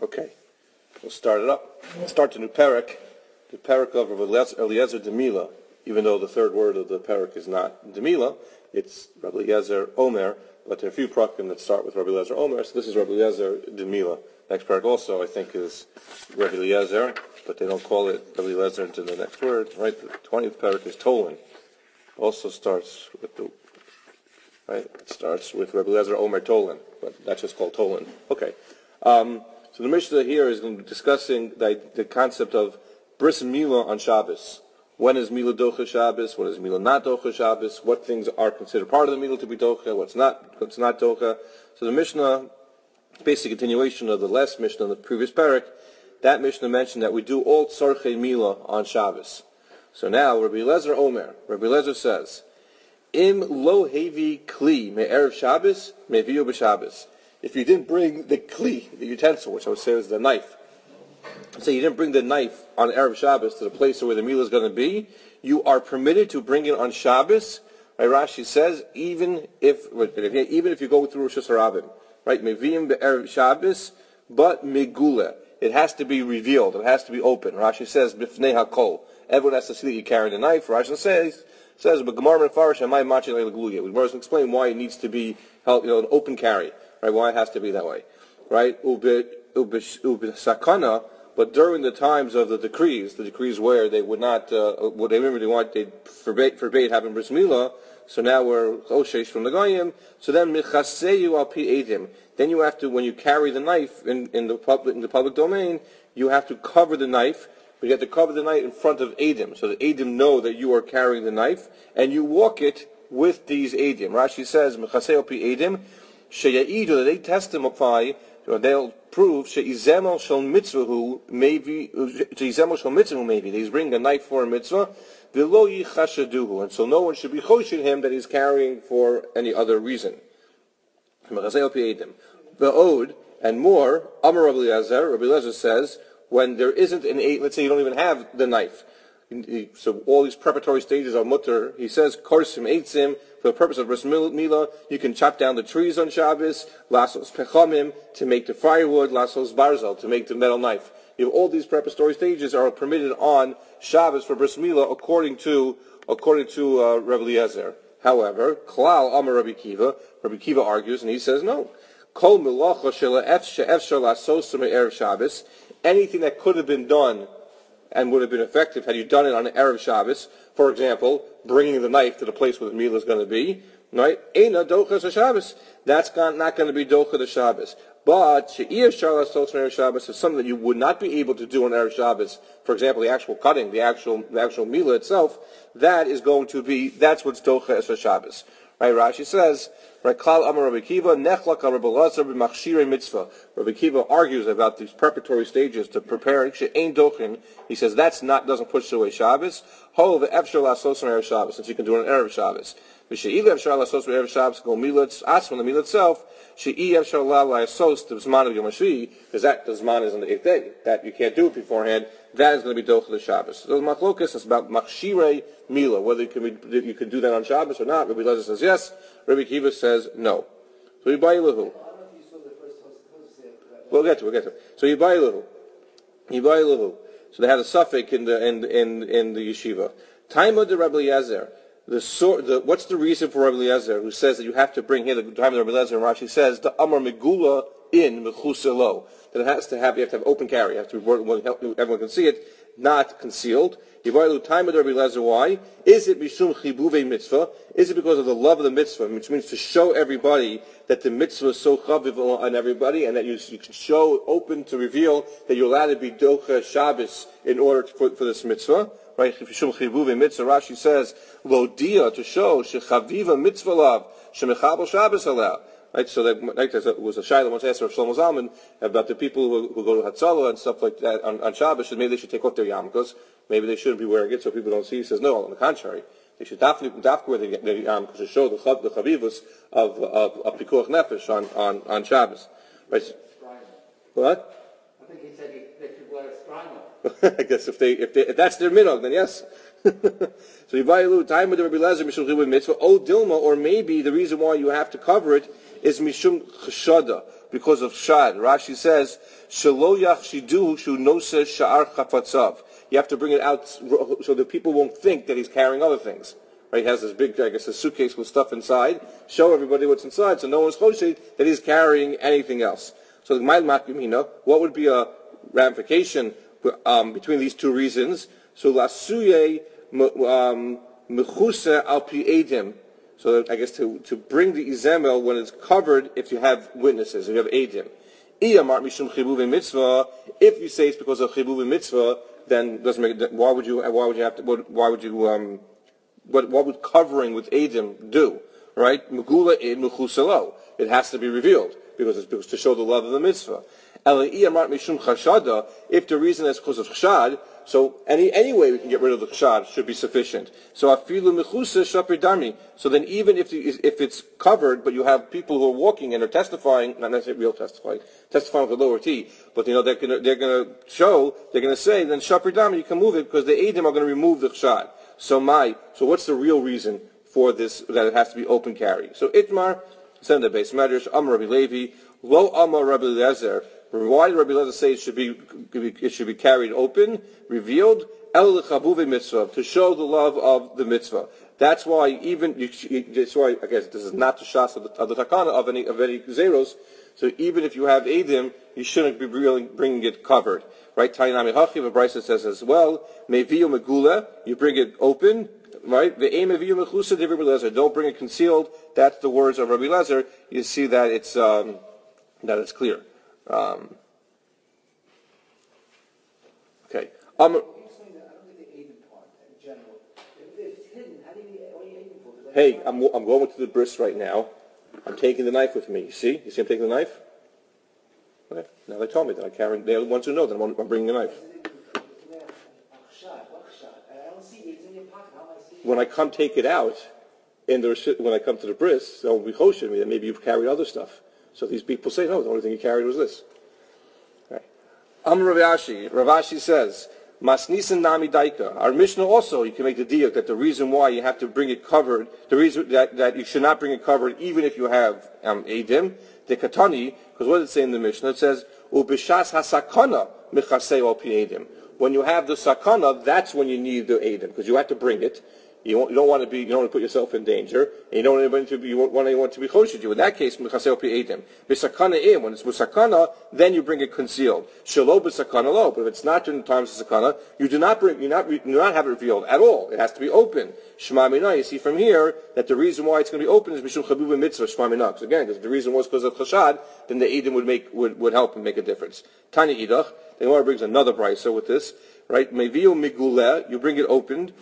Okay, we'll start it up. We'll start the new parak of Rabbi Eliezer Demila. Even though the third word of the parak is not Demila, it's Rabbi Eliezer Omer, but there are a few prakim that start with Rabbi Eliezer Omer, so this is Rabbi Eliezer Demila. Next parak also, I think, is Rabbi Eliezer, but they don't call it Rabbi Eliezer until the next word, right? The 20th parak is Tolan. Also starts with it starts with Rabbi Eliezer Omer Tolan, but that's just called Tolan. Okay. So the Mishnah here is discussing the concept of bris milah on Shabbos. When is milah docha Shabbos? When is milah not docha Shabbos? What things are considered part of the milah to be docha? What's not docha? So the Mishnah, basic continuation of the last Mishnah in the previous parak, that Mishnah mentioned that we do all tzarchei milah on Shabbos. So now Rabbi Eliezer Omer, Rabbi Eliezer says, Im lo hevi kli me'erev Shabbos me'viu b'Shabbos. If you didn't bring the kli, the utensil, which I would say is the knife, say you didn't bring the knife on Erev Shabbos to the place where the meal is going to be, you are permitted to bring it on Shabbos. Right, Rashi says even if you go through Rosh Hashanah, right, meviim be'erev Shabbos, but megula, it has to be revealed, it has to be open. Rashi says b'fnei hakol, everyone has to see that you carry the knife. Rashi says but Gemara Mefarish amay machi le'legluya. We must explain why it needs to be held, an open carry. Right, why it has to be that way, right? Sakana, but during the times of the decrees where they would not, they forbade having bris milah. So now we're oshesh from the goyim. So then michaseyu al pi edim. Then you have to, when you carry the knife in the public domain, you have to cover the knife. But you have to cover the knife in front of edim, so that edim know that you are carrying the knife, and you walk it with these edim. Rashi says michaseyu al pi edim. Sheyaidu, that they testify, or they'll prove sheizemel shel mitzvahu maybe that he's bringing a knife for a mitzvah, v'lo yichashaduhu, and so no one should be choshed him that he's carrying for any other reason. The ode and more, Amar Rabbi Eliezer says, when there isn't let's say you don't even have the knife. So all these preparatory stages are mutter. He says, korsim eitzim, for the purpose of bris milah, you can chop down the trees on Shabbos, lasos pechamim, to make the firewood, lasos barzal, to make the metal knife. All these preparatory stages are permitted on Shabbos for bris milah, according to Rabbi Eliezer. However, klal amar Rabbi Kiva argues, and he says no. Kol milacha shela efshar lasos me'erev Shabbos, anything that could have been done and would have been effective had you done it on an Erev Shabbos. For example, bringing the knife to the place where the meal is going to be, right? Eina docha Shabbos. That's not going to be docha the Shabbos. But she'iyah shalas tos Erev Shabbos is something that you would not be able to do on Erev Shabbos. For example, the actual cutting, the actual meal itself, that's what's docha es Shabbos. Right? Rashi says, right, Klal Amar Rabbi Kiva, Nechlak Amar Rabbi Elazar b'machshirei mitzvah. Rabbi Kiva argues about these preparatory stages to prepare she'ein dochin. He says doesn't push away Shabbos. Ho ve'efshar lasos on Erev Shabbos, since you can do it on Erev Shabbos. V'she'i efshar lasos on Erev Shabbos go milah atzman the meal itself. She'i efshar lasos the zman of Yom HaShvi, because the zman is on the 8th day. That you can't do it beforehand. That is going to be docha the Shabbos. So the machlokas is about machshirei milah, whether you can do that on Shabbos or not. Rabbi Elazar says yes. Rabbi Kiva says no. So Yibayilahu. We'll get to it. So Yibayilahu. So they had a suffix in the yeshiva. Taima de Rabbi Eliezer. What's the reason for Rabbi Eliezer who says that you have to bring here the time of Rabbi Eliezer? And Rashi says the Amar Megula in Mechuselo. That you have to have open carry. You have to be everyone can see it, not concealed. Yivayilu time of Rabbi Eliezer. Why? Is it mishum chibuve mitzvah? Is it because of the love of the mitzvah, which means to show everybody that the mitzvah is so chaviv on everybody, and that you can show open to reveal that you're allowed to be docha Shabbos in order for this mitzvah? Right? Mishum chibuve mitzvah. Rashi says lo dia, to show shechaviva mitzvah lav shemechabel Shabbos alav. Right, so that was a shayla once asked Rav Shlomo Zalman about the people who go to Hatzalah and stuff like that on Shabbos, maybe they should take off their yarmulkes, maybe they shouldn't be wearing it so people don't see. He says no, on the contrary, they should definitely wear their yarmulkes to show the chavivus of pikuach nefesh on Shabbos. Right? What? I think he said they should wear a strimer. I guess if that's their minhag, then yes. So Yivayilu time with Rabbi Eliezer mishum chibur mitzvah. Oh Dilma, or maybe the reason why you have to cover it is mishum chashada. because of shad. Rashi says, "Shelo yachshidu shu nose sha'ar chafatzav." You have to bring it out so that people won't think that he's carrying other things. Right? He has this big, a suitcase with stuff inside. Show everybody what's inside, so no one's choshed that he's carrying anything else. So the Ma'il Makimina, what would be a ramification between these two reasons? So lasuye mechuse al pi edim. So I guess to bring the izemel when it's covered, if you have witnesses, if you have edim. Iyamar mishum chibuv mitzvah. If you say it's because of chibuv mitzvah, then doesn't make it. Why would you have to? Why would you? What would covering with edim do? Right? Megula ed mechusalo. It has to be revealed because it's to show the love of the mitzvah. If the reason is because of chshad, so any way we can get rid of the chshad should be sufficient. So afilu mechusa shapir dami. So then even if it's covered, but you have people who are walking and are testifying, not necessarily real testifying with the lower T, but they're going to say, then shapir dami, you can move it because the edim are going to remove the chshad. So what's the real reason for this, that it has to be open carry? So Itmar, send the base medrash, Amar Rabbi Levi, Lo Amar Rabbi Eliezer. Why did Rabbi Eliezer say it should be carried open, revealed? El lechabuve mitzvah, to show the love of the mitzvah. That's why that's why I guess this is not the shas of the takana of any zeros. So even if you have edim, you shouldn't be bringing it covered, right? Tainami hachiv, a brisa says as well. Meviu megula, you bring it open, right? The aim of mechusa de Rabbi Eliezer, don't bring it concealed. That's the words of Rabbi Eliezer. You see that it's clear. Okay. Hey, I'm going to the bris right now. I'm taking the knife with me. You see I'm taking the knife? Okay. Now they told me that they're the ones who know that I'm bringing the knife. When I come take it out, when I come to the bris, they'll be choshing me that maybe you've carried other stuff. So these people say, no, the only thing he carried was this. Right. Rav Ashi says, Masnisan Nami Daika. Our Mishnah also, you can make the diuk that the reason why you have to bring it covered, the reason that you should not bring it covered even if you have edim, the katani, because what does it say in the Mishnah? It says, Ubishas hasakana michasei al pi edim. When you have the sakana, that's when you need the edim, because you have to bring it. You don't want to put yourself in danger, and you don't want anyone to be choshed you. In that case, mechasei pi edim. B'sakana when it's b'sakana, then you bring it concealed. Shelo b'sakana lo. But if it's not during the times of sakana, you do not have it revealed at all. It has to be open. Shema mina. You see from here that the reason why it's going to be open is mishum chabuv mitzvah. Shema mina. Because again, if the reason was because of chashad, then the edim would help and make a difference. Tani idach. The Gemara brings another brisa with this. Right, meviu miguleh, you bring it opened,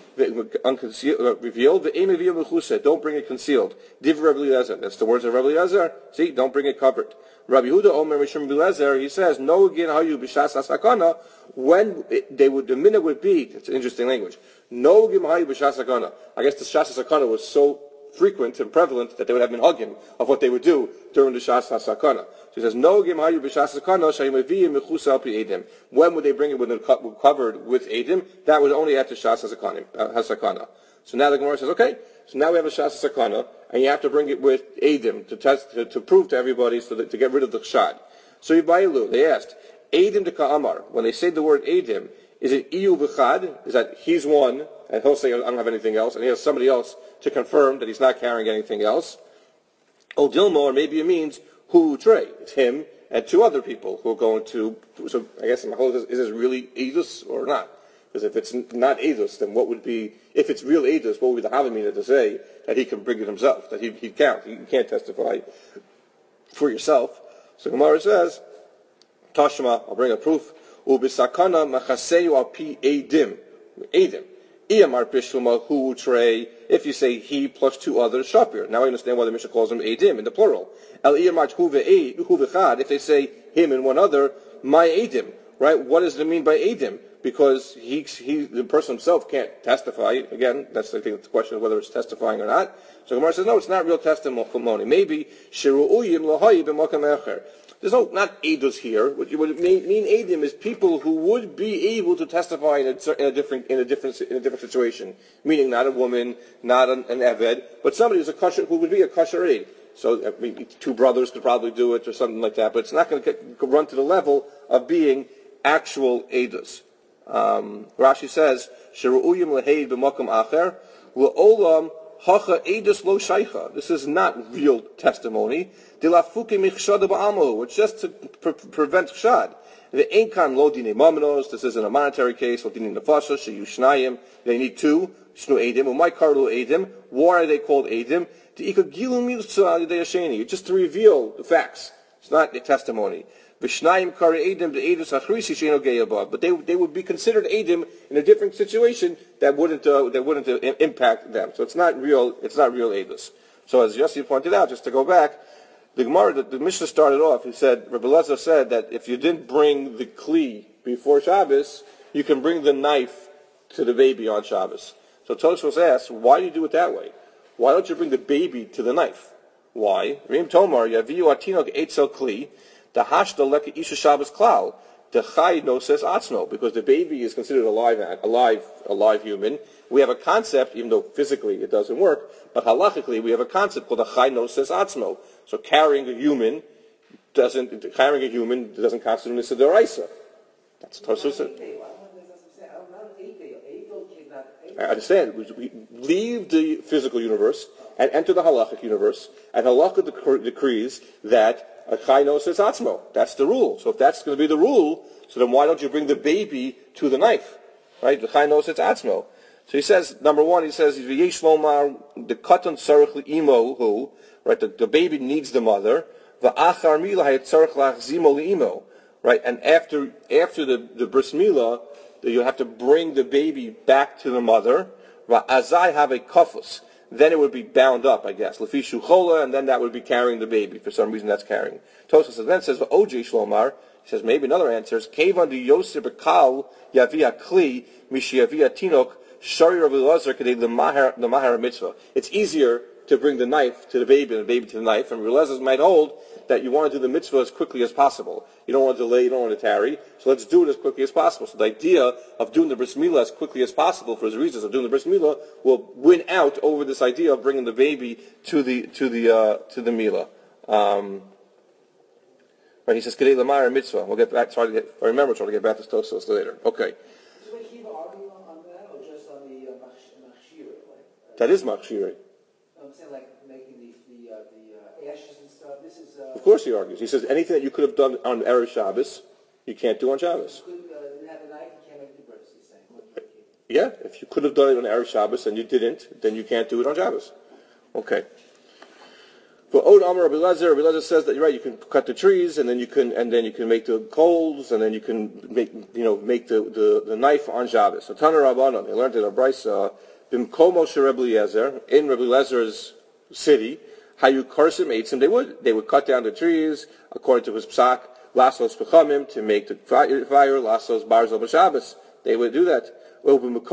revealed. The meviu mechuseh, don't bring it concealed. Div Rabbi Eliezer, that's the words of Rabbi Eliezer. See, don't bring it covered. Rabbi Yehuda Omer Mishum Rabbi Eliezer, he says, no again how you b'shas hasakana, when the minute would be. It's an interesting language. No again how you b'shas hasakana. I guess the shas hasakana was so frequent and prevalent that they would have been hugging of what they would do during the shas hasakana. So he says, no gemayu b'shas sakana shayimaviyim mechusa al pi edim. When would they bring it when they're covered with edim? That was only after shas hasakana. So now the Gemara says, okay, so now we have a shas hasakana, and you have to bring it with edim to prove to everybody to get rid of the chshad. So Yibayilu, they asked, edim de ka'amar, when they say the word edim, is it iyu b'chad? Is that he's one, and he'll say, I don't have anything else, and he has somebody else to confirm that he's not carrying anything else? O Dilma, or maybe it means who Trey. It's him and two other people who are going to. So I guess my whole is this really Edus or not? Because if it's not Edus, then what would be? If it's real Edus, what would be the Havamina to say that he can bring it himself? That he can't. You can't testify for yourself. So Gemara says, Tashma, I'll bring a proof. Ubisakana machaseyu al pi edim. Edim. If you say he plus two others, shapir. Now I understand why the Mishnah calls him edim in the plural. If they say him and one other, my edim. Right? What does it mean by edim? Because the person himself can't testify. Again, that's I think the question of whether it's testifying or not. So Gemara says no, it's not real testimony. Maybe shiru'uyim lahayi b'makam echer. There's not edus here. What it mean edim is people who would be able to testify in a different situation. Meaning not a woman, not an eved, but somebody who would be a kosher aid. So I mean, two brothers could probably do it or something like that, but it's not going to run to the level of being actual edus. Rashi says, "Sheru'uyim leheid b'makom acher le'olam hacha edus lo shaycha." This is not real testimony. Dilafuke michshad ba'amu. It's just to prevent chshad. The einkan lo dine mamanos. This isn't a monetary case. Lo dine nefasha sheyu shnayim. They need two. Shnu edim. Umay karlu edim. Why are they called edim? Just to reveal the facts. It's not a testimony. But they would be considered edim in a different situation that wouldn't impact them. So it's not real edus. So as Yossi pointed out, just to go back, the Gemara, the Mishnah started off. He said, Rabbi Elazar said that if you didn't bring the kli before Shabbos, you can bring the knife to the baby on Shabbos. So Tosfos asked, why do you do it that way? Why don't you bring the baby to the knife? Why? Rim Tomar Yaviu Atinok Eitzel Kli, the Hashda Leka Isha Shabbos Klal, the Chai no says Atzno, because the baby is considered a live human. We have a concept, even though physically it doesn't work, but halachically we have a concept called the Chai no says Atzno. So carrying a human doesn't constitute Nisa D'Oraisa. That's Tosfos. I understand. We leave the physical universe and enter the halachic universe, and halakha decrees that a chai says atzmo. That's the rule. So if that's going to be the rule, so then why don't you bring the baby to the knife? Right? The chai says atzmo. So he says, number one, he says, v'yesh lomar the katan tzarich li'imo hu, right? The baby needs the mother. V'achar mila hayatzarich lachzimo li'imo, right? And after the bris milah, you have to bring the baby back to the mother. Azai have a kafus. Then it would be bound up, I guess. Lefi shuchola, and then that would be carrying the baby. For some reason, that's carrying. Tosfos then says, "Oj shlomar." He says maybe another answer is Kevan di Yosef Bekal Yavia Kli Mishiyavia Tinok Shari Rabbi Elazar Kedei the Mahar Mitzvah. It's easier to bring the knife to the baby and the baby to the knife, and Rabbi Elazar might hold that you want to do the mitzvah as quickly as possible. You don't want to delay, you don't want to tarry, so let's do it as quickly as possible. So the idea of doing the bris milah as quickly as possible, for the reasons of doing the bris milah, will win out over this idea of bringing the baby to the milah. Right? He says kedei lamar mitzvah. We'll get back. Try to get back to Tosfos later. Okay. So we keep arguing on that, or just on the machshira? That is machshira. I'm saying like making the ashes and stuff. This is. Of course he argues. He says anything that you could have done on Erev Shabbos, you can't do on Shabbos. You could have a knife, you can't make the bris, he's saying. Yeah, if you could have done it on Erev Shabbos and you didn't, then you can't do it on Shabbos. Okay. For Od Amar Rabbi Elazar says that you're right. You can cut the trees, and then you can make the coals, and then you can make the knife on Shabbos. So Tana Rabbanon, they learned in a brisa b'mkomo sheRabbi Eliezer, in Rabbi Eliezer's city. Hayu karsim eitzim. They would cut down the trees according to his psak. Lasos pechamim, to make the fire. Lasos barzel b'Shabbos. They would do that. They would have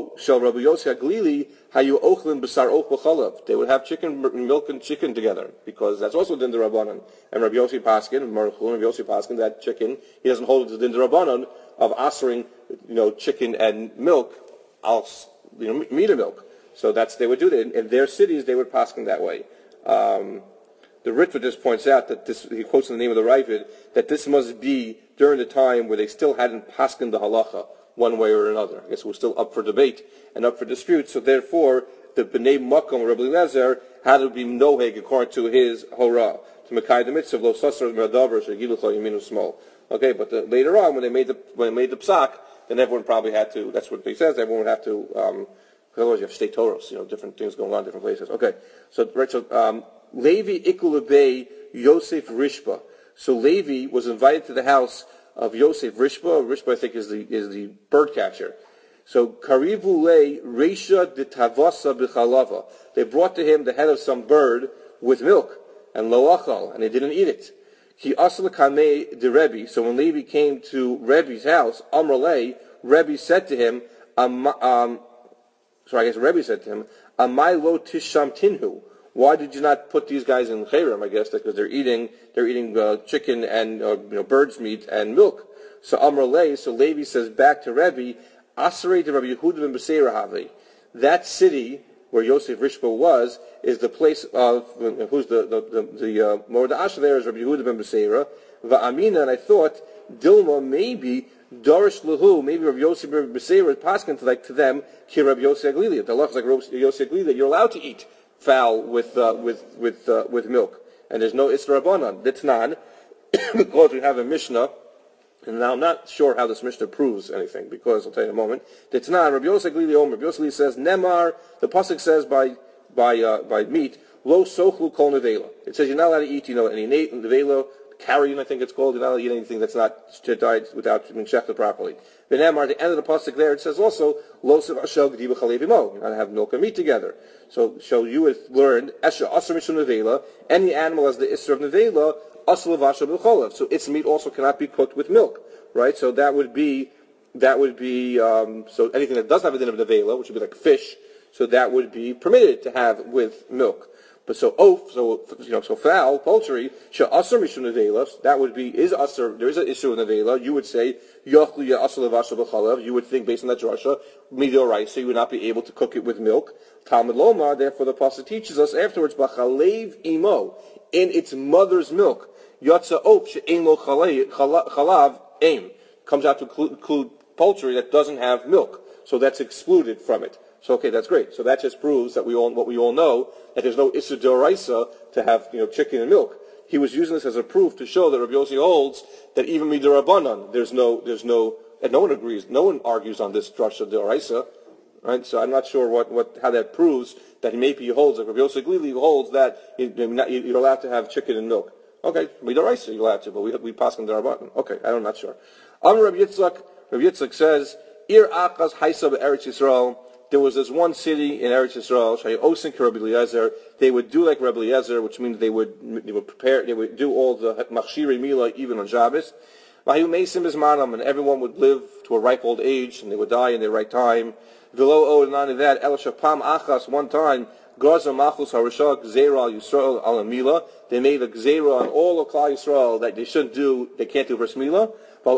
chicken, milk and chicken together, because that's also din d'Rabbanan. And Rabbi Yossi Paskin, that chicken, he doesn't hold it to din d'Rabbanan of asering, chicken and milk, meat and milk. So they would do that. In their cities, they would paskin that way. The Ritva just points out that he quotes in the name of the Ravid, that this must be during the time where they still hadn't paskin the halacha one way or another. I guess it was still up for debate and up for dispute. So therefore, the B'nai Makom, Rabbi Eliezer, had to be noheg according to his Horah, to Mekai the mitzvah, lo sasar meradavar shegilucha yaminu small. Okay, but later on, when they made the psak, then everyone probably had to. That's what he says. Everyone would have to. Because otherwise, you have state Toros, different things going on in different places. Okay, so Levi Ikulabei Yosef Rishba. So Levi was invited to the house of Yosef Rishba. Rishba, I think, is the bird catcher. So Karivu Le Reisha de Tavasa B'Chalava. They brought to him the head of some bird with milk and loachal, and he didn't eat it. He asla kamei de Rebbe. So when Levi came to Rebbe's house, Amrale, Rebbe said to him, Rebbe said to him, Amai lo tisham tinhu. Why did you not put these guys in chayrim? I guess because they're eating chicken and bird's meat and milk. So Amrale, so Levi says back to Rebbe, Asrei de Rabbi Yehuda ben Beseira Havi. That city where Yosef Rishba was, is the place of, who's the Mord Asher there is Rabbi Yehuda ben Beseira, Va'amina, and I thought, Dilma, maybe, Darish Lahu, maybe Rabbi Yosef ben Beseira is passing to them, Ki Rabbi Yosef Aglili. The law is like Rabbi Yosef Aglili, you're allowed to eat fowl with milk. And there's no Isra Rabbanan. Ditnan, because we have a Mishnah, and now I'm not sure how this Mishnah proves anything, because I'll tell you in a moment. Ditnan, Rabbi Yosef Aglili Omer, Rabbi Yosef Aglili says, Nemar, the pasuk says by meat, Lo Sochlu Kol Nevela. It says you're not allowed to eat, any nevela, carrion, I think it's called. You're not allowed to eat anything that's not died without being shechted properly. Benemar, at the end of the pasuk there, it says also, Lo Sev Ashel Gediva Chalevimo. You're not to have milk and meat together. So you would learn, Esha Asr Mishum Nevela, any animal has the Isra of Nevela, Asr Levasha B'Cholev. So its meat also cannot be cooked with milk, right? So that would be, so anything that does not have a din of Nevela, which would be like fish, so that would be permitted to have with milk. But so fowl, poultry, she'asr mishum nevela, that would be, is asr, there is an issue of nevela, you would say, yochlu ya'asr levasha b'chalav, you would think based on that drasha, midoraisa, you would not be able to cook it with milk. Talmud Lomar, therefore the pasuk teaches us afterwards, b'chalev imo, in its mother's milk, yatsa op she'ein lo chalav aim, comes out to include poultry that doesn't have milk, so that's excluded from it. So okay, that's great. So that just proves that what we all know, that there's no Issa D'Oraisa to have chicken and milk. He was using this as a proof to show that Rabbi Yossi holds that even Midirabanan, there's no, and no one agrees, no one argues on this drasha D'Oraisa, right? So I'm not sure how that proves that he holds, like Rabbi Yossi Glili holds that you're allowed to have chicken and milk. Okay, Midiraisa you're allowed to, but we pass on D'Orabanan. Okay, I'm not sure. Rabbi Yitzchak says, Ir Akas Haisa Eretz Yisrael. There was this one city in Eretz Yisrael, Shayosin Rabbi Eliezer. They would do like Rabbi Eliezer, which means they would do all the machshiri mila even on Shabbos. Mahu Meisim is manam, and everyone would live to a ripe old age, and they would die in their right time. V'lo o none of that. El Shapam Achas one time. Gaza Machus Harishah Gzeira Yisrael Al Mila. They made a Gzeira on all of Klal Yisrael that they shouldn't do. They can't do bris mila.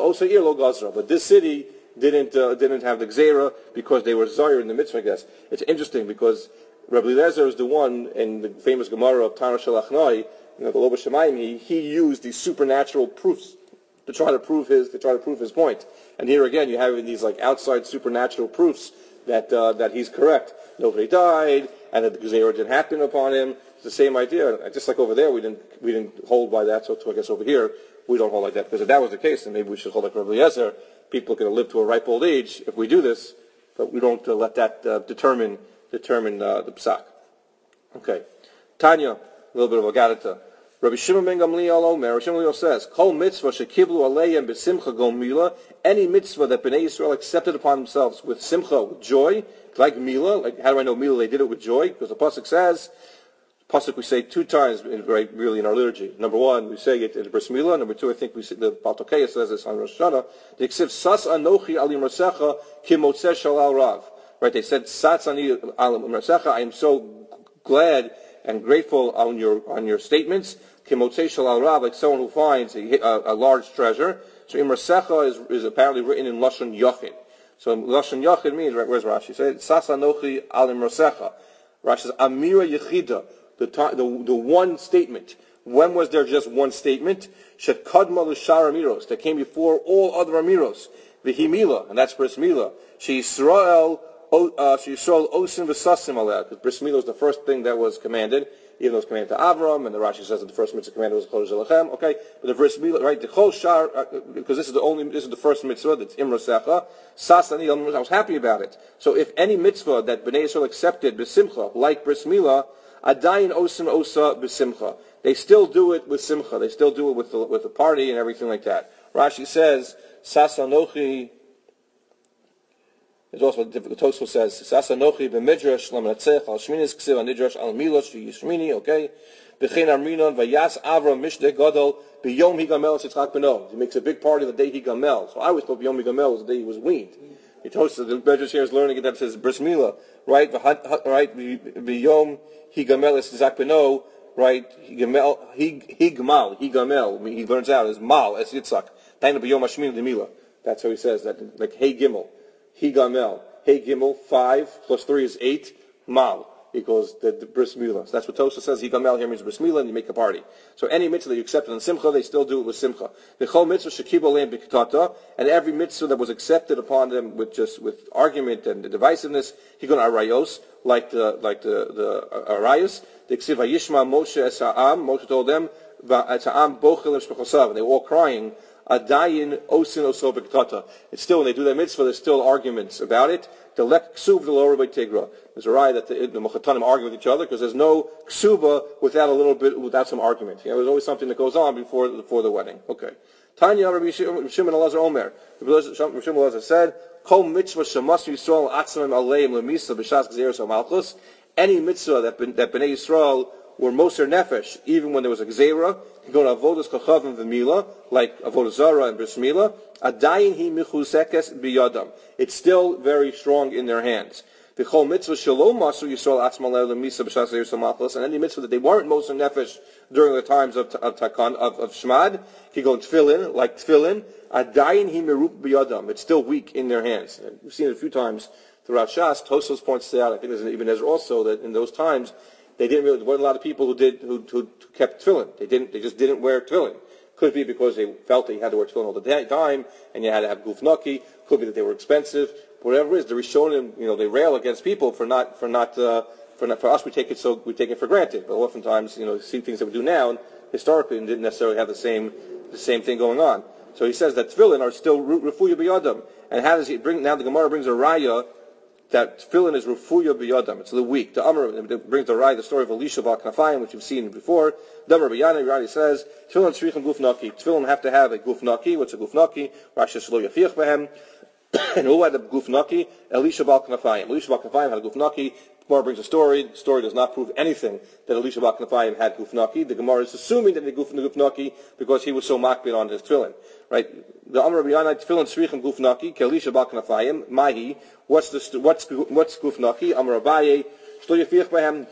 But this city didn't have the Gzeira because they were Zayir in the mitzvah, I guess. It's interesting because Rabbi Eliezer is the one in the famous Gemara of Tana Shalachnoi, the Loba Shemayim, he used these supernatural proofs to try to prove his point. And here again, you have these like outside supernatural proofs that he's correct. Nobody died, and that the Gzeira didn't happen upon him. It's the same idea. Just like over there, we didn't hold by that. So I guess over here we don't hold like that, because if that was the case, then maybe we should hold like Rabbi Eliezer. People are going to live to a ripe old age if we do this, but we don't let that determine the psak. Okay. Tanya, a little bit of Agadata. Rabbi Shimon ben Gamliel Omer, Rabbi Shimon ben Gamliel says, Kol mitzvah shekiblu aleihem b'simcha gomila, any mitzvah that Bnei Yisrael accepted upon themselves with simcha, with joy, like Mila, like how do I know Mila? They did it with joy, because the pasuk says, pasuk we say two times really in our liturgy. Number one, we say it in Bris Milah. Number two, I think we say, the Baltokeya says this on Rosh Hashanah. The Ksiv Sas Anochi Alim Rasecha Kimotzeh Shalal Rav. Right? They said Sas Ani Alim Rasecha. I am so glad and grateful on your statements. Kimotzeh Shalal Rav, like someone who finds a large treasure. So Im Rasecha is apparently written in Lashon Yachid. So Lashon Yachid means, right? Where's Rashi? Say Sas Anochi Alim Rasecha. Rashi says Amira Yechida. The one statement. When was there just one statement? Shekadma l'shar amiros, that came before all other amiros. V'himila, and that's bris milah. She'Yisrael osin v'sasim aleh, because bris milah was the first thing that was commanded, even though it was commanded to Avram, and the Rashi says that the first mitzvah commanded was Chodesh Elechem. Okay, but the bris milah, right? The chol shar, because this is the first mitzvah that's imrosecha. Sasani, I was happy about it. So if any mitzvah that Bnei Yisrael accepted b'simcha, like bris milah, Adayin osim osa b'simcha. They still do it with simcha. They still do it with the party and everything like that. Rashi says, Sasanochi. There's also the Tosfos says, Sasanochi b'midrash l'mnatzech al shminis ksiv al nidrash al milosh yishmini. Okay, b'chein arminon vayas Avram mishdeh gadol b'yom higamel Yitzchak beno. He makes a big party the day he gamel. So I always thought b'yom higamel was the day he was weaned. He told us the Medrash here is learning it that says bris milah, right? Right, b'yom higamel Yitzchak beno. Right, higmel. He learns out as mal as Yitzchak. Taina b'yom hashmin demila. That's how he says that. Like hey gimel, higamel, hey gimel. 5 + 3 is 8. Mal. equals the bris milah. So that's what Tosa says. Higamel here means bris milah, and you make a party. So any mitzvah that you accepted in simcha, they still do it with simcha. The chol mitzvah shekibol leim b'kitata, and every mitzvah that was accepted upon them with argument and divisiveness, higon arayos, like the arayos. The ksiv Yishma Moshe esa'am. Moshe told them va'atam bochel shpechosav, and they were all crying. Adayin osin oso b'kitata. It's still, when they do their mitzvah, there's still arguments about it. The lek ksuv the lower by tigra. There's a raya that the Mochatanim argue with each other because there's no ksuba without some argument. There's always something that goes on before the wedding. Okay. Tanya Rabbi Shimon Elazar Omer. Rabbi Shimon Elazar said, "Kol mitzvah shemas Yisrael atzmim aleim lemisa b'shas gzeros malchus." Any mitzvah that Bnei Yisrael were moser nefesh, even when there was a gzeira, you go to avodas kachavim v'mila, like avodah zara and bris milah. Adayin hi michusekes biyadam. It's still very strong in their hands. The whole mitzvah shalom masu Yisrael atzma le'lemisa b'shas gzeros malchus, and any mitzvah that they weren't moser nefesh during the times of Shmad, you go tefillin, like tefillin. Adayin hi merup biyadam. It's still weak in their hands. And we've seen it a few times throughout Shas. Tosos points out, I think there's an Ibn Ezra also, that in those times, there weren't a lot of people who kept tefillin. They just didn't wear tefillin. Could be because they felt that you had to wear tefillin all the time, and you had to have guf naki. Could be that they were expensive. Whatever it is, the Rishonim, they rail against people for us we take it for granted. But oftentimes, see things that we do now, and historically, and didn't necessarily have the same thing going on. So he says that tefillin are still refuya b'yadam. And how does he bring? Now the Gemara brings a raya that tefillin is refuya b'yadam. It's the weak. The Amr brings the story of Elisha bal Knafayim, which you've seen before. Damar b'yana Radi says tefillin tzrichim guf naki. Tefillin have to have a guf naki. What's a guf naki? Rashi shelo yafiach behem. And who had a guf naki? Elisha bal Knafayim. Elisha bal Knafayim had a guf naki. The Gemara brings a story. The story does not prove anything that Elisha bal Knafayim had guf naki. The Gemara is assuming that he had guf naki because he was so makbid on his tefillin. Right? The Amr B'Yanai tefillin tzrichim guf naki. Elisha bal Knafayim. Mahi. What's guf naki? Amr Abaye. Shlo yafiach behem.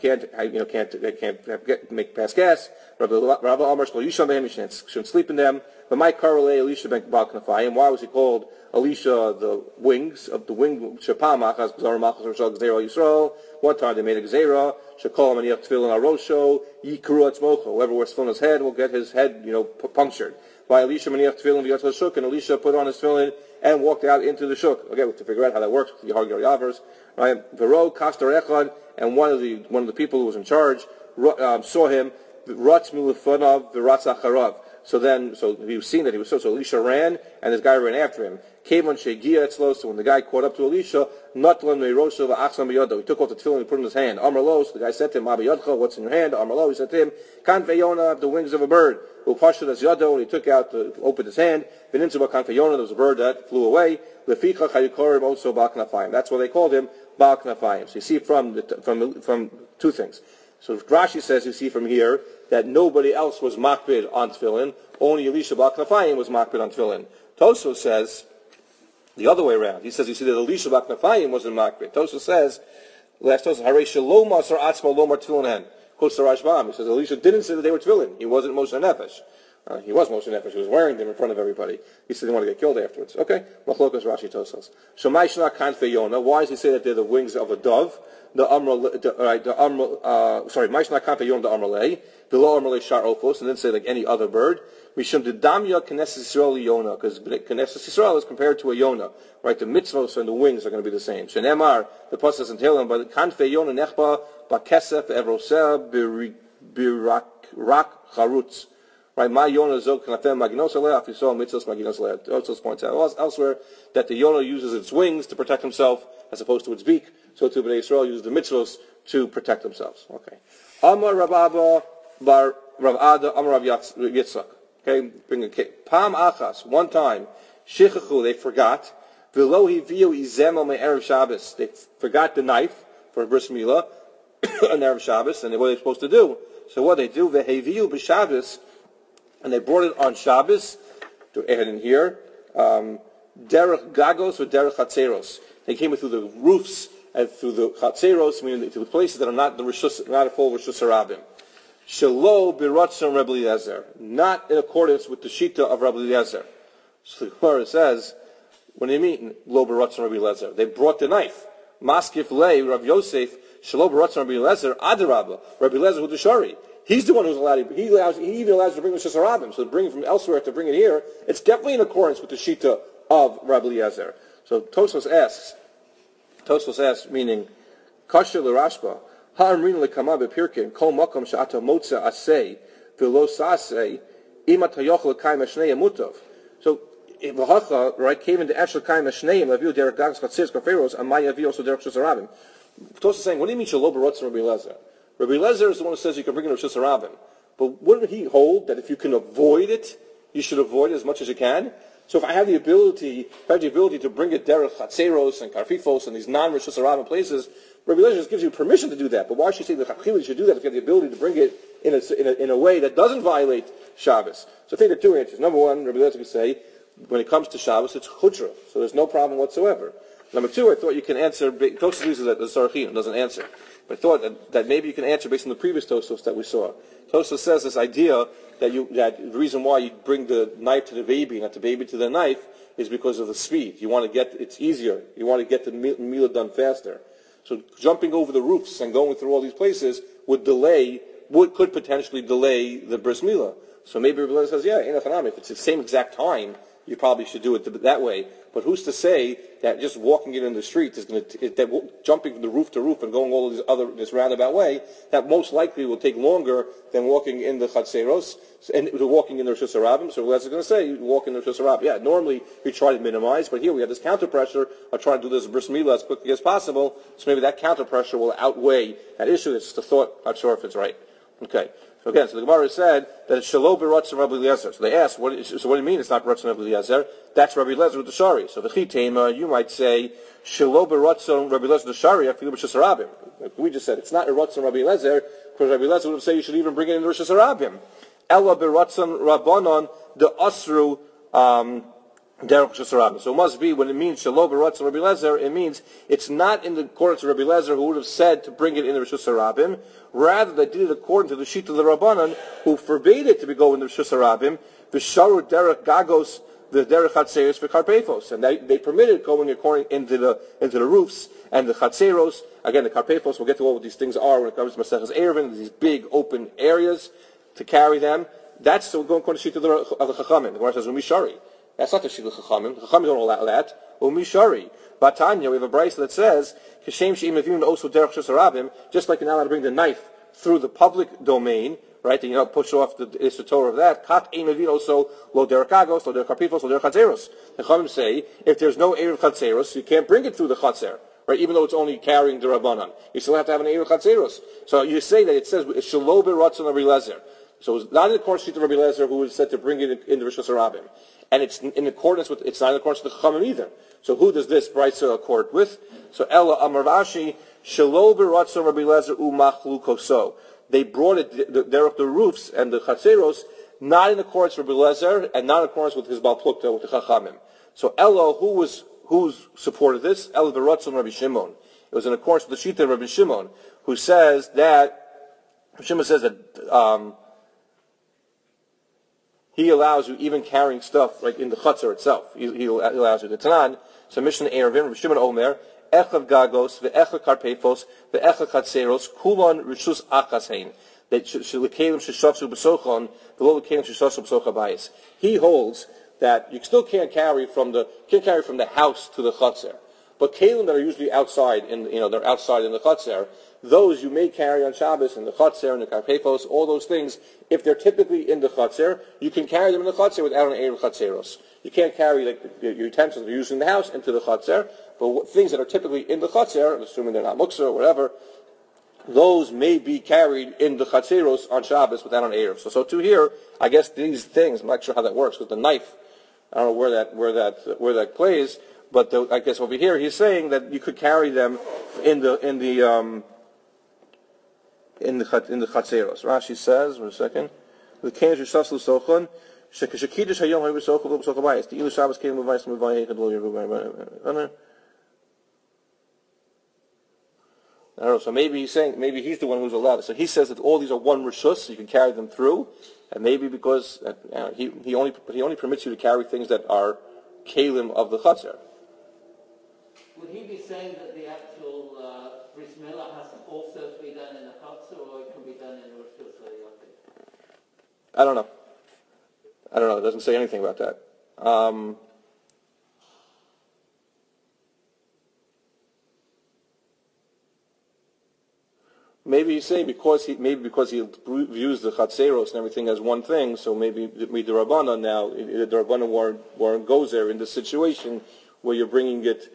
Can't make pass gas. Rabbi Amr shlo yisham behem. You shouldn't sleep in them. But my karale Elisha bal Knafayim. Why was he called Elisha, the wings of the wing? Shapam achas gzar machas rishal gzeira Yisrael. One time they made a gzeira. Shekol maniach tefillin arosho yikru atzmocho. Whoever wears tefillin on his head will get his head, punctured. By Elisha maniach tefillin v'yatzal shuk, and Elisha put on his tefillin and walked out into the shuk. Okay, to figure out how that works, the Yahar Yavers, right? Vero kastar echad, and one of the people who was in charge saw him. Ratz milufanav v'ratz acharav. So he was seen that he was so Elisha ran, and this guy ran after him. Came on Shegia Etzlo, so when the guy caught up to Elisha, Natlan Meirosha v'achsam b'yodo. He took off the tefillin and put it in his hand. Amar lo, so the guy said to him, Ma b'yodcha, what's in your hand? Amar lo, he said to him, Kan veyona, the wings of a bird. Upashad as yodo, and he took out, opened his hand. V'ninsuba kan veyona, there was a bird that flew away. Leficha chayukorim also ba'knafayim. That's why they called him ba'knafayim. So you see from two things. So Rashi says, you see from here, that nobody else was makbid on tefillin, only Elisha bal Knafayim was makbid on tefillin. Toso says the other way around. He says, you see that Elisha bal Knafayim wasn't makbid. Toso says, last Toso, Harei shalom asar atzma lomar tefillin hen. Quotes the Rashbam. He says, Elisha didn't say that they were tefillin. He wasn't Moshe Nefesh. He was Moshe Nefesh. He was wearing them in front of everybody. He said he wanted to get killed afterwards. Okay. Machlokas Rashi Tosos. Shomai shna kanfei Yona. Why does he say that they're the wings of a dove? Maishna kanfei Yona the Amrlei. The lo Amrlei shar ophos, and then say like any other bird. Mishum de damya Knesset Yisrael Yona, because Knesset Yisrael is compared to a Yona. Right? The mitzvos and the wings are going to be the same. Shenemar, the pasuk doesn't tell him, but kanfei Yona nechba bakesef evroseh birak charutz. Right, my Yonah zog kanafem maginos aleh. If you saw mitzvos maginos aleh, also points out elsewhere that the Yonah uses its wings to protect himself as opposed to its beak. So too, Bnei Yisrael uses the mitzvos to protect themselves. Okay. Amar Rav Abba bar Rav Ada Amar Rav Yitzchak. Okay, bring a cake. Pam achas. One time, shichachu, they forgot. V'lo hiviu izem al me'erev Shabbos. They forgot the knife for bris milah on erev Shabbos, and what are they supposed to do? So what they do? V'heviu b'Shabbos. And they brought it on Shabbos, to add in here, derech gagos or derech chatzeros. They came through the roofs and through the chatzeros, meaning to the places that are not not a full Rishus Harabim. Shelo biratzon Rabbi Eliezer, not in accordance with the shita of Rabbi Eliezer. So the Gemara says, what do you mean, lo biratzon Rabbi Eliezer? They brought the knife. Maskif lei Rav Yosef Shelo b'ratzon Rabbi Eliezer adarabba, Rabbi Eliezer hu d'shari. He's the one who's allowed. He even allows to bring the Shusarabim. So to bring it from elsewhere to bring it here, it's definitely in accordance with the Shita of Rabbi Eliezer. So Tosfos asks, meaning Kasher l'Rashba, ha'amrin lekama bepirkin kol makom she'ata motza asay v'lo sasay ima tayoch l'kaim ashnei mutav. So v'hacha, right, came into Esh l'kaim ashneim laviu derek gagas chatzis kaferos amay yavi also derek Shusarabim. Tosfos is saying, what do you mean shelo b'rotzon Rabbi Eliezer? Rabbi Eliezer is the one who says you can bring in a Rosh Hashanah. But wouldn't he hold that if you can avoid it, you should avoid it as much as you can? So if I have the ability to bring it derech Chatzeros and Karfifos and these non-Rosh Hashanah places, Rabbi Eliezer just gives you permission to do that. But why should you say that you should do that if you have the ability to bring it in a way that doesn't violate Shabbos? So I think there are two answers. Number one, Rabbi Eliezer could say, when it comes to Shabbos, it's chudra, so there's no problem whatsoever. Number two, I thought you can answer, Tosfos uses that the Sarachim doesn't answer. But I thought that maybe you can answer based on the previous Tosfos that we saw. Tosfos says this idea that the reason why you bring the knife to the baby, not the baby to the knife, is because of the speed. You want to it's easier. You want to get the meal done faster. So jumping over the roofs and going through all these places could potentially delay the bris milah. So maybe Rebbe says, yeah, if it's the same exact time, you probably should do it that way. But who's to say that just walking it in the street is going to, jumping from the roof to roof and going all of this roundabout way, that most likely will take longer than walking in the Chatzeros and walking in the Rosh Hashanah. So that's going to say, you walk in the Rosh Hashanah. Yeah, normally we try to minimize, but here we have this counter pressure of trying to do this bris milah as quickly as possible. So maybe that counter pressure will outweigh that issue. It's just a thought. Not sure if it's right. Okay. So again, the Gemara said that it's Shelo b'Ratzon Rabbi Eliezer. So they asked, what do you mean it's not Ratzon Rabbi Eliezer? That's Rabbi Eliezer with the Shari. So v'chi tema, you might say, Shelo b'Ratzon Rabbi Eliezer the Shari, afilu b'Shus Harabim. Like we just said, it's not a Ratzon Rabbi Eliezer, because Rabbi Eliezer would have said you should even bring it in the Rosh Hashanah. Ella b'Ratzon Rabbanon the Asru Derech Rosh Hashanah. So it must be, when it means Shelo b'Ratzon Rabbi Eliezer, it means it's not in the accordance to Rabbi Eliezer who would have said to bring it in the Rosh Hashanah. Rather, they did it according to the Shita of the Rabbanan, who forbade it to go in the Rosh Hashanah. The Sharu Derech Gagos, the Derech Chatzeros for Karpefos, and they permitted going according into the roofs and the Chatzeros. Again, the Karpefos, we'll get to what these things are when it comes to Maseches Eruvin, these big open areas to carry them. That's so going according to the Shita of the Chachamim. The Gemara says Umishari. That's not the Shita of the Chachamim. The Chachamim don't allow that. Umishari. Batanya, we have a brayso that says, just like you're not allowed to bring the knife through the public domain, right, and you don't push off the Torah of that, also lo derakagos, lo derakapifos, lo derakatzeros. The Chachamim say, if there's no Erev Chatzeros, you can't bring it through the Chatzer, right, even though it's only carrying the Rabbanan. You still have to have an Erev Chatzeros. So you say that it says, it's Shelo b'Ratzon Rabbi Eliezer. So it's not in accordance with Rabbi Eliezer, who was said to bring it in the Rosh Hashanah. And it's not in accordance with the Chachamim either. So who does this brayso accord with? So Ella Amar Rashi Shelo b'Ratzon Rabbi Eliezer u'machlukoso. They brought it the roofs and the chatzeros not in accordance with Rabbi Eliezer and not in accordance with his Baal Plukta, with the Chachamim. So Ella, who supported this? Ella b'Ratzon Rabbi Shimon. It was in accordance with the Shita of Rabbi Shimon, who says that he allows you even carrying stuff like in the chutzner itself. He allows you the Tanan. So Mishnah Eruvin, Rabbi Shimon Omer, Echad Gagos, ve'echad Karpefos, ve'echad Chatzeros, Kulon Rishus Achasein. That Shilikelim Shishotsu B'sochon, the Lo Lekelim Shishotsu B'socha Bayis. He holds that you still can't carry from the house to the chutzner. But kelim that are usually outside, they're outside in the chutzner, those you may carry on Shabbos in the chutzner and the karpefos, all those things. If they're typically in the chutzner, you can carry them in the chutzner without an erev chatzeros. You can't carry your utensils that you're using in the house into the chutzner, but things that are typically in the chutzner, assuming they're not muktzah or whatever, those may be carried in the chatzeros on Shabbos without an erev. So too here, I guess these things, I'm not sure how that works with the knife. I don't know where that plays. But I guess over here he's saying that you could carry them in the chatzeros. Rashi says, wait a second, the kenes yishaslu sochon shekashikidish hayom hayu b'sochon lo b'sochon bayis. The ilu Shabbos kelim l'vayis l'vayis lo yeru. I don't know. So maybe he's saying, maybe he's the one who's allowed it. So he says that all these are one rishus, so you can carry them through, and maybe because he only permits you to carry things that are kelim of the chatzar. Would he be saying that the actual bris milah has to I don't know. It doesn't say anything about that. Maybe he's saying because he views the chatzeros and everything as one thing, so maybe the Rabbanan now, the Rabbanan weren't goes there in the situation where you're bringing it.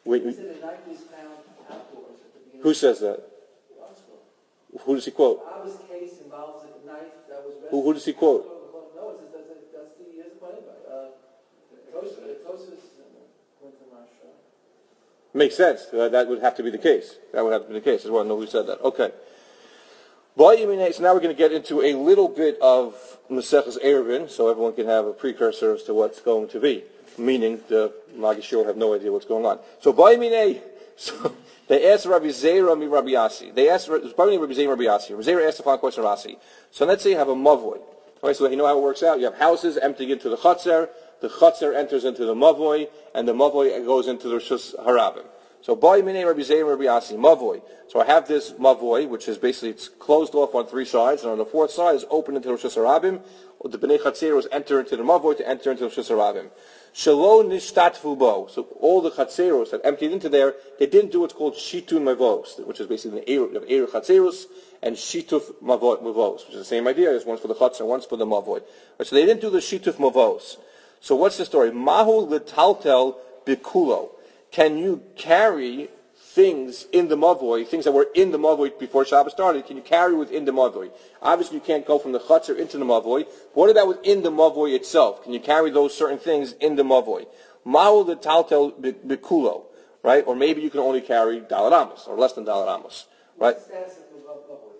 Who says that? Who does he quote? Abba's case involves a knife that was rescued. Who does he quote? No, that's the point about Tosus went to Masha. Makes sense. That would have to be the case. That would have to be the case. I just want to know who said that. Okay. So now we're going to get into a little bit of Maseches Eruvin, so everyone can have a precursor as to what's going to be. Meaning the Magishir will have no idea what's going on. So so they asked Rabbi Zera mi Rabbi Yassi. They asked Rabbi Zera Rabbi Yassi. Rabbi Zera asked the following question of Rasi. So let's say you have a mavoi. Okay, so you know how it works out. You have houses emptying into the chutzner. The chutzner enters into the mavoi, and the mavoi goes into the Rishus Harabim. So Bai Minei Rabbi Zera Rabbi Yassi mavoi. So I have this mavoi, which is basically it's closed off on three sides, and on the fourth side is open into the Rishus Harabim. The Bnei Chatzeros enter into the mavoi to enter into the Rishus Harabim. Shelo nishtatfu bo. So all the chatzeros that emptied into there, they didn't do what's called shitun mavos, which is basically the Eir chatzeros, and shituf mavos, which is the same idea. There's one's for the chatzer, one's for the mavoi. So they didn't do the shituf mavos. So what's the story? Mahu litaltel bikulo. Can you carry things in the mavoi, things that were in the mavoi before Shabbos started, can you carry within the mavoi? Obviously you can't go from the chutzner into the mavoi. What about within the mavoi itself? Can you carry those certain things in the mavoi? Ma'ul the taltel bikulo, right? Or maybe you can only carry dalat amos, or less than dalat amos, right? What's the status of the mavoi?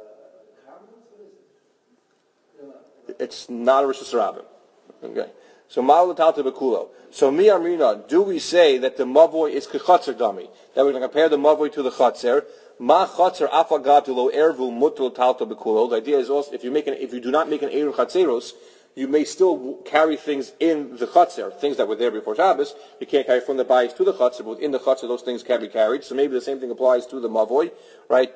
It's not a Rishus Harabim. Okay. So ma'ul the taltel bikulo. So mi amrina, do we say that the mavoi is kechatzer dami? That we're going to compare the mavoi to the chatzer. Ma chatzer afagav lo ervu mutul talto bekulo. The idea is also if you do not make an eruv chatzeros, you may still carry things in the chatzer, things that were there before Shabbos. You can't carry from the bayis to the chatzer, but within the chatzer those things can be carried. So maybe the same thing applies to the mavoi, right?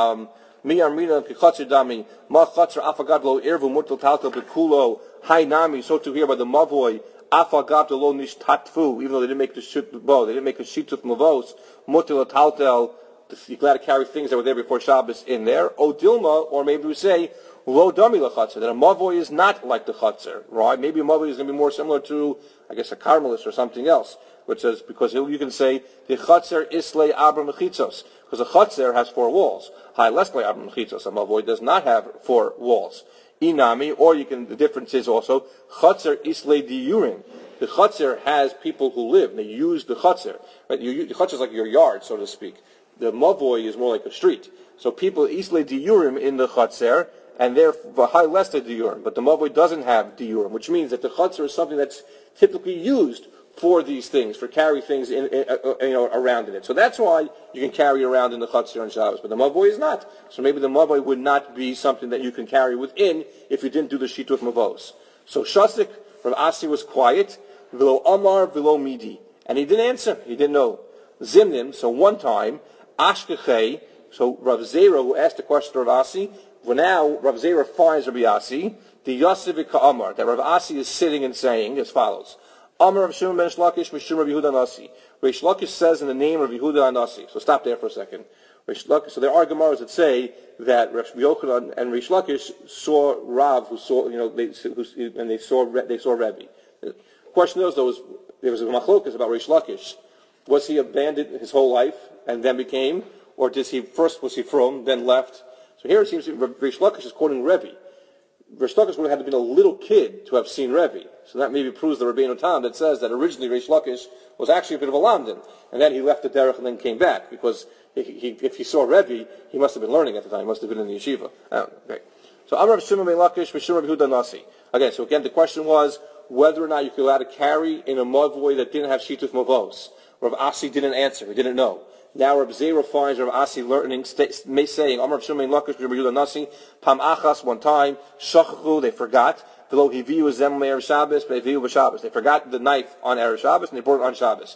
Mi amrina kechatzer dami. Ma chatzer afagav lo ervu mutul talto bekulo. Hai nami. So to hear about the mavoi. Afagab the lo nishtatfu, even though they didn't make the shituf, they didn't make a shituf mavos, mutil taltel, you're glad to carry things that were there before Shabbos in there. O dilma, or maybe we say, lo dami lachatzer, that a mavoi is not like the chatzer, right? Maybe a mavoi is going to be more similar to, I guess, a carmelis or something else, which says, because you can say, the chatzer islay abra mechitzos, because a chatzer has four walls. Hai leslay abra mechitzos, a mavoi does not have four walls. Inami, or the difference is also, Chatzer Islay Diyurim. The Chatzer has people who live, and they use the Chatzer. Right? The Chatzer is like your yard, so to speak. The Mavoi is more like a street. So people Islay Diyurim in the Chatzer, and they're Vahai Lesta Diyurim. But the Mavoi doesn't have Diyurim, which means that the Chatzer is something that's typically used for these things, for carry things around in it. So that's why you can carry around in the Chatzir on Shabbos, but the Mavoi is not. So maybe the Mavoi would not be something that you can carry within if you didn't do the Shituf Mavos. So Shasik from Asi was quiet, Vilo Amar, Vilo Midi. And he didn't answer, he didn't know. Zimnim, so one time, Ashkechei, so Rav Zera, who asked the question to Rav Asi, well now Rav Zera finds Rabbi Asi, the Yosef Amar, that Rav Asi is sitting and saying as follows. Amar Rav Shimon ben Shlakish, Mishum Rav Yehuda Nasi. Reish Lakish says in the name of Yehuda Nasi. So stop there for a second. So there are Gemaras that say that Rav Yochanan and Reish Lakish saw Rav, they saw Rebbe. The question is, there was a machlokas about Reish Lakish. Was he abandoned his whole life and then became, or was he from, then left? So here it seems that Reish Lakish is quoting Rebbe. Reish Lakish would have had to be a little kid to have seen Rebbe. So that maybe proves the Rabbeinu Tam that says that originally Reish Lakish was actually a bit of a lamdan, and then he left the derech and then came back, because if he saw Rebbe, he must have been learning at the time, he must have been in the yeshiva. Okay. So Amar Rav Shimon ben Lakish, Mishum Rav Yehuda Nasi. Again, so again the question was whether or not you could allow to carry in a mavoi that didn't have shituf mavos. Rav Asi didn't answer, he didn't know. Now Rav Zera finds Rav Asi learning, saying, Amar Rav Shimon ben Lakish, Mishum Rav Yehuda Nasi, Pam Achas, one time, Shachachu, they forgot, they forgot the knife on Erev Shabbos and they brought it on Shabbos.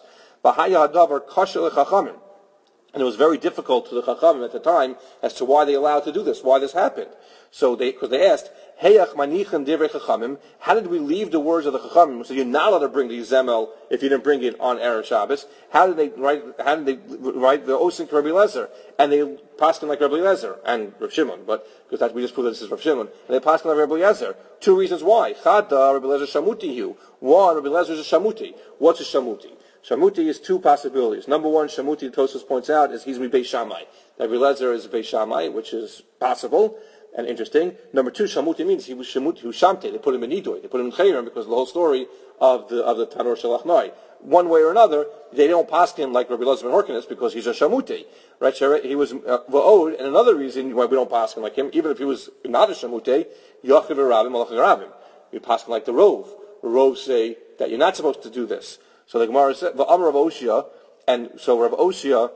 And it was very difficult to the Chachamim at the time as to why they allowed to do this, why this happened. So because they asked, Heyach manichan divrei chachamim. How did we leave the words of the chachamim? So you're not allowed to bring the zemel if you didn't bring it on Erev Shabbos. How did they write the Osin to Rabbi Lezer? And they paskin like Rabbi Lezer and Rav Shimon, but because we just proved that this is Rav Shimon. And they paskin like Rabbi Lezer. Two reasons why. Chada Rabbi Lezer shamuti hu. One, Rabbi Lezer is a shamuti. What's a shamuti? Shamuti is two possibilities. Number one, shamuti, Tosfos points out, is he's Beis Shammai. Rabbi Lezer is Beis Shammai, which is possible and interesting. Number two, shamuti means he was shamte. They put him in Nidoy. They put him in Chayrim because of the whole story of the Tanur Shalachnoi. One way or another, they don't pass him like Rabbi Lezer ben Horkenes because he's a shamuti. Right? He was va'od, and another reason why we don't pass him like him, even if he was not a shamuti, Yochav Rabim, Malach Rabim. We pass him like the Rov. The Rov say that you're not supposed to do this. So the Gemara said, "V'amar Rav Oshia," and so Rav Oshia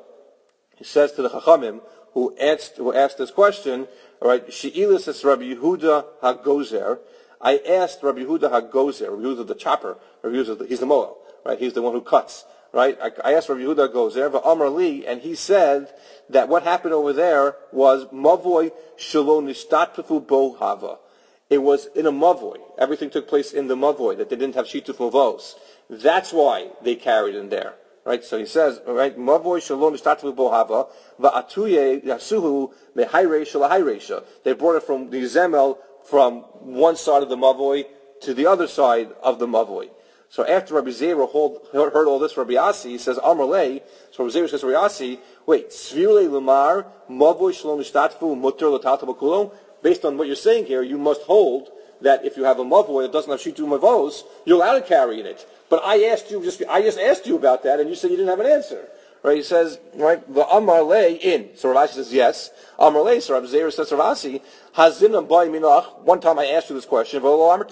says to the Chachamim who asked this question, all right, She'ilis es Rabbi Yehuda HaGozer. I asked Rabbi Yehuda HaGozer, Rabbi Yehuda the chopper, he's the Moel, right? He's the one who cuts, right? I asked Rabbi Yehuda HaGozer, V'amar Li, and he said that what happened over there was Mavoy Shelo Nishtatfu Bo Hava. It was in a mavoy. Everything took place in the mavoy, that they didn't have shituf mavos. That's why they carried in there. Right? So he says, right, mavoy shalom ishtatvu bohava, va'atuye yasuhu mehayresha lahayresha. They brought it from the zemel from one side of the mavoy to the other side of the mavoy. So after Rabbi Zera heard all this, Rabbi Asi, he says, Amarle, so Rabbi Zera says to Rabbi Asi, wait, Svile Lamar, mavoy shalom ishtatvu mutter l'tata b'kulo. Based on what you're saying here, you must hold that if you have a mavoy that doesn't have shitu mavos, you're allowed to carry in it. But I just asked you about that, and you said you didn't have an answer. Right? He says, right, the Amar Le in. So Rav Ashi says yes. Amar Le, so Rav Zera says to Rav Ashi, Hazinam Bay Minach. One time I asked you this question,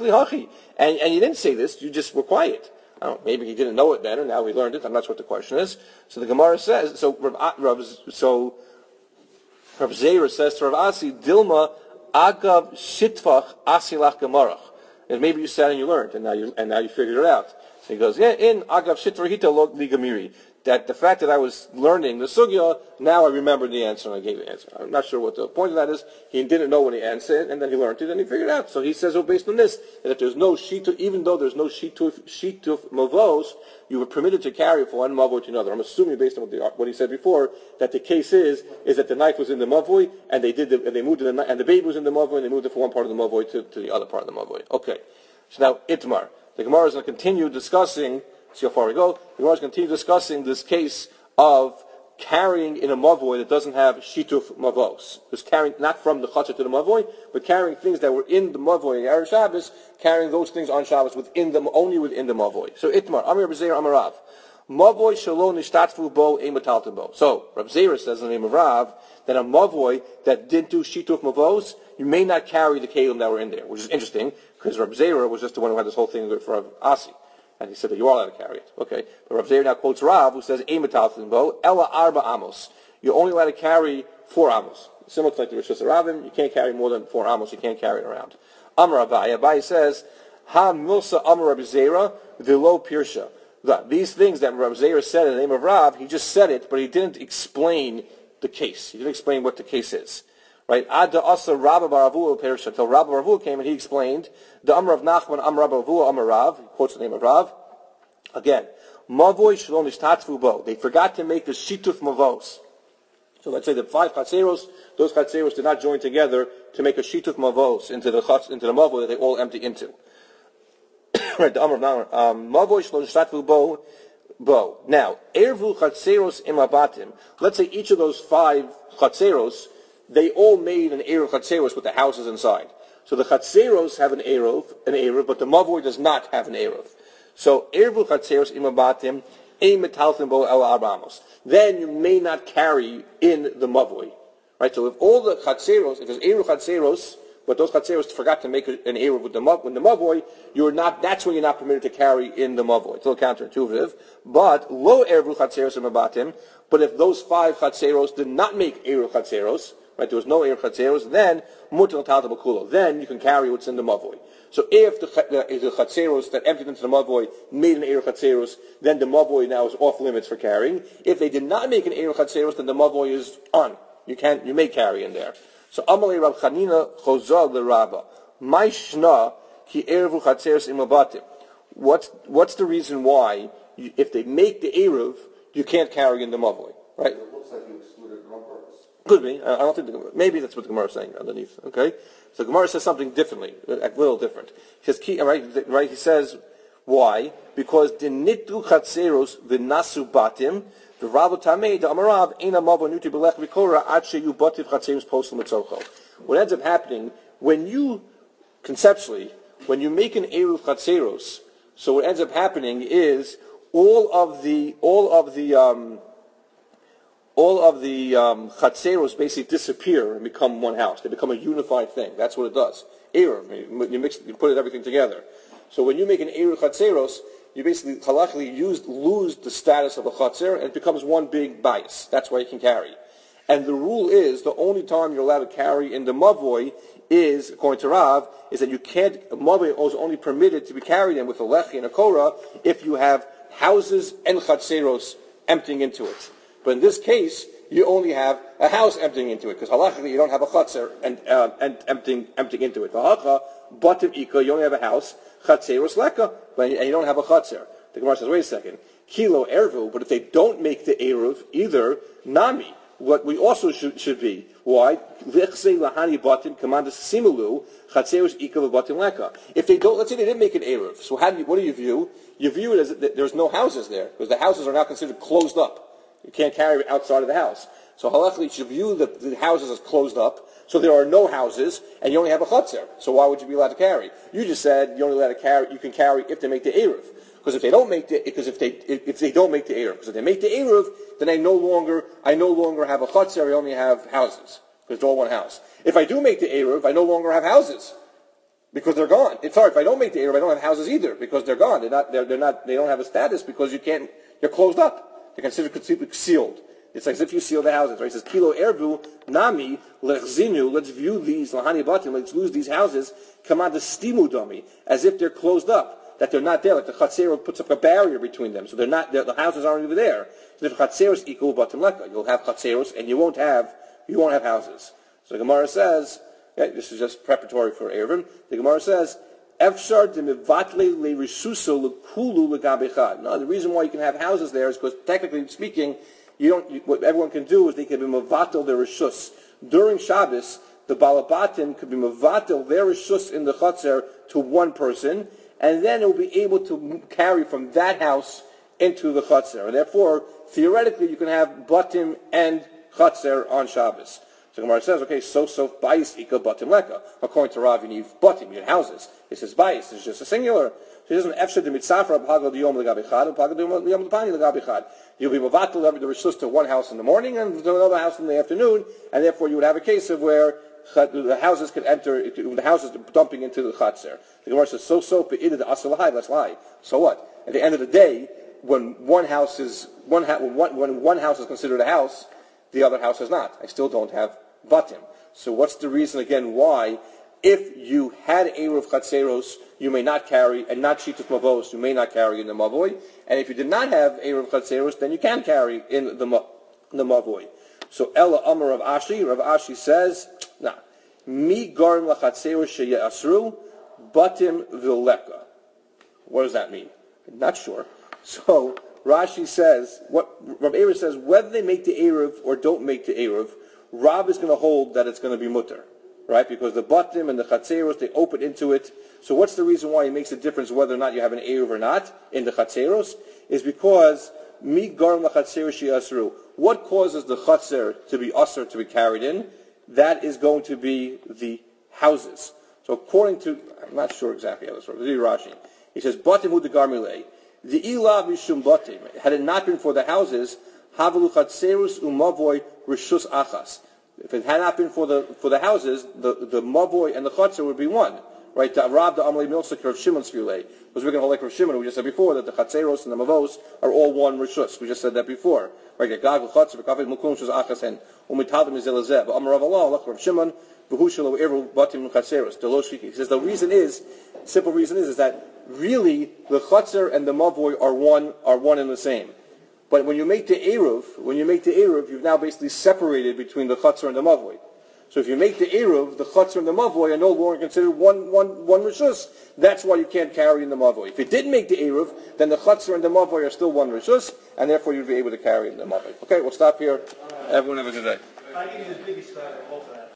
and you didn't say this, you just were quiet. I don't know, maybe he didn't know it then, and now he learned it. I'm not sure what the question is. So the Gemara says, so Rav Zera says to Rav Ashi, Dilma Agav Shitvach Asilach Gemarach. And maybe you sat and you learned, and now you figured it out. So he goes, yeah, in Agav Shitvach Hita Log Ligamiri. That the fact that I was learning the sugya, now I remembered the answer and I gave the answer. I'm not sure what the point of that is. He didn't know when he answered, and then he learned it, and he figured it out. So he says, based on this, that if there's no shitu, even though there's no shituf mavos, you were permitted to carry from one mavoi to another. I'm assuming, based on what he said before, that the case is that the knife was in the mavoi, and they moved it, and the baby was in the mavoi, and they moved it from one part of the mavoi to the other part of the mavoi. Okay. So now Itmar. The Gemara is going to continue discussing. See how far we go. The Gemara is going to continue discussing this case of carrying in a mavoi that doesn't have shituf mavos. It's carrying not from the chatzah to the mavoi, but carrying things that were in the mavoi in Erev Shabbos, carrying those things on Shabbos only within the mavoi. So Itmar, Amir B'Zeir Amarav, mavoi shalom nishtatfu bo emataltim bo. So Rav Zera says in the name of Rav that a mavoi that didn't do shituf mavos, you may not carry the kelim that were in there, which is interesting because Rav Zera was just the one who had this whole thing for Rav Asi. And he said that you are allowed to carry it. Okay. But Rav Zera now quotes Rav, who says, Eimataltin bo, Ella arba amos. You're only allowed to carry 4 amos. Similar to like the Rosh Hashanah, you can't carry more than 4 amos. You can't carry it around. Amar Abai. Abai says, Ha milsa amar Rav Zera, v'lo pirsha. These things that Rav Zera said in the name of Rav, he just said it, but he didn't explain the case. He didn't explain what the case is. Right? Adda asa Rabba bar Avuah perisha. Until Rabba bar Avuah came and he explained the Amar of Nachman, Amar Rabba Avuah, Amar Rav. He quotes the name of Rav. Again, Mavoy shalom nishtatfu bo. They forgot to make the shituf mavos. So let's say the 5 chatzeros, those chatzeros did not join together to make a shituf mavos into the mavoy that they all empty into. Right? The Amar of Nachman, Mavoy shalom nishtatfu bo. Now, ervu chatzeros imabatim. Let's say each of those 5 chatzeros, they all made an Eruv Chatzeros with the houses inside. So the Chatzeros have an Eruv, but the Mavoi does not have an Eruv. So Eruv Chatzeros imabatim, ein metaltim bo el arbamos. Then you may not carry in the Mavoi. Right? So if all the Chatzeros, if there's Eruv Chatzeros, but those Chatzeros forgot to make an Eruv with the Mavoi, that's when you're not permitted to carry in the Mavoi. It's a little counterintuitive. But lo Eruv Chatzeros imabatim, but if those 5 Chatzeros did not make Eruv Chatzeros, right, there was no Eruv Chatzeros, then mutal talta b'kulo. Then you can carry what's in the mavoi. So if the Chatzeros that emptied into the mavoi made an Eruv Chatzeros, then the mavoi now is off limits for carrying. If they did not make an Eruv Chatzeros, then the mavoi is on. You may carry in there. So Amalei Rav Chanina chozag l'Rabba. Maishna ki erevu chatzeros imabatim. What's the reason why, if they make the eruv, you can't carry in the mavoi, right? It looks like you excluded it on purpose. Could be. I don't think maybe that's what the Gemara is saying underneath. Okay, so the Gemara says something differently, a little different. He says, right? He says, why? Because the nitru chatzeros v'nasu batim v'ravu tamei the amarav ena mavo nuti belech v'kora ad sheyu bativ chatzeros posel mitzorcho. What ends up happening when you conceptually, when you make an eruv chatzeros, so what ends up happening is all of the chatzeros basically disappear and become one house. They become a unified thing. That's what it does. Eruv, you put everything together. So when you make an eruv chatzeros, you basically halachically lose the status of a chatzer, and it becomes one big bias. That's why you can carry. And the rule is the only time you're allowed to carry in the mavoi is, according to Rav, is that you can't. Mavoi is only permitted to be carried in with a lechi and a korah if you have houses and chatzeros emptying into it. But in this case, you only have a house emptying into it, because halachically you don't have a chatzer and emptying into it. V'hacha batim ika, you only have a house, chatzeros leka, and you don't have a chatzer. The Gemara says, wait a second, kilo ervu, but if they don't make the eruv either, nami. What we also should be. Why? If they don't, let's say they didn't make an eruv. So what do you view? You view it as that there's no houses there, because the houses are now considered closed up. You can't carry it outside of the house. So halachically, you should view the houses as closed up. So there are no houses, and you only have a chutzner. So why would you be allowed to carry? You just said you're only allowed to carry. You can carry if they make the eruv. Because if they don't make the eruv, because if they make the eruv, then I no longer have a chutzner. I only have houses because it's all one house. If I do make the eruv, I no longer have houses because they're gone. If I don't make the eruv, I don't have houses either because they're gone. They don't have a status because you're closed up. They're considered completely sealed. It's like as if you seal the houses, right? It says, Kilo ervu, nami, lechzinu, let's view these, lahani batim, let's lose these houses, kamad stimu dami, as if they're closed up, that they're not there, like the chatzero puts up a barrier between them, so the houses aren't even there. So if chatzeros equal batim leka, you'll have chatzeros, and you won't have houses. So the Gemara says, this is just preparatory for Eruvin, the Gemara says, Efshar de mivatle le risuso lekulu legabechad. No, the reason why you can have houses there is because, technically speaking, what everyone can do is they can be mevatel their rishus. During Shabbos, the balabatim could be mevatel their rishus in the chutzner to one person, and then it will be able to carry from that house into the chutzner. And therefore, theoretically, you can have batim and chutzner on Shabbos. So Gemara says, okay, so bayis ika batim leka. According to Rav, you need batim, you need houses. It says bayis, it's just a singular. So it doesn't efshad de mitzafra b'hagel diyom legabichad and b'hagel diyom l'pani legabichad. You'll be mevatel the rishus to one house in the morning and to another house in the afternoon, and therefore you would have a case of where the houses could enter, the houses dumping into the chatzer. The Gemara says, so be'idid asalahai, let's lie. So what? At the end of the day, when one house is considered a house, the other house is not. I still don't have batim. So what's the reason again why? If you had eruv chatzeros, you may not carry, and not shitus mavos, you may not carry in the mavoi. And if you did not have eruv chatzeros, then you can carry in the mavoi. So Ella Amar Rav Ashi says, nah, mi garim lachatzeros sheye'asru batim vileka. What does that mean? I'm not sure. So Rashi says, Rav Erev says, whether they make the eruv or don't make the eruv, Rav is going to hold that it's going to be mutter. Right? Because the batim and the chatzeros, they open into it. So what's the reason why it makes a difference whether or not you have an eruv or not in the chatzeros? Is because mi garim lachatzeros she'asru. What causes the chatzer to be usher to be carried in? That is going to be the houses. So according to, I'm not sure exactly how this works. This is Rashi. He says, batim hu de garmilei. The ilav mishum batim. Had it not been for the houses, havalu chatzeros umavoy rishus achas. If it had not been for the houses, the mavoi and the chutzner would be one, right? The Rab, the Amalei Milsik of Shimon's Filei, because we're going to hold like Rav Shimon. We just said before that the chatzeros and the mavos are all one rishus. We just said that before, right? The Gag chutzner v'kafet mukum shus achasen umitadem izelazeh. But Amar Rav Allah, like Rav Shimon, v'hushelo eru batim chatzeros. The lo shiki. He says the reason is, simple reason is that really the chutzner and the mavoi are one and the same. But when you make the eruv, you've now basically separated between the chutzner and the mavoi. So if you make the Eruv, the Chatzar and the Mavoi are no longer considered one Rishus. That's why you can't carry in the Mavoi. If you didn't make the Eruv, then the Chatzar and the Mavoi are still one Rishus, and therefore you'd be able to carry in the Mavoi. Okay, we'll stop here. Everyone have a good day.